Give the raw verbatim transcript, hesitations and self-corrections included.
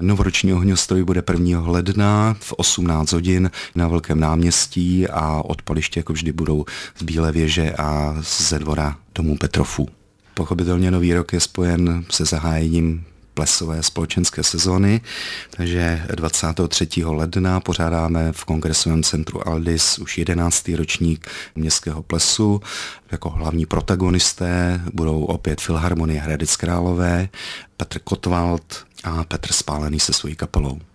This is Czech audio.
Novoroční ohňostroj bude prvního ledna v osmnáct hodin na Velkém náměstí a odpaliště jako vždy budou z Bílé věže a ze dvora domů Petrofů. Pochopitelně nový rok je spojen se zahájením plesové společenské sezóny, takže dvacátého třetího ledna pořádáme v Kongresovém centru Aldis už jedenáctý ročník městského plesu. Jako hlavní protagonisté budou opět Filharmonie Hradec Králové, Petr Kotwald a Petr Spálený se svojí kapelou.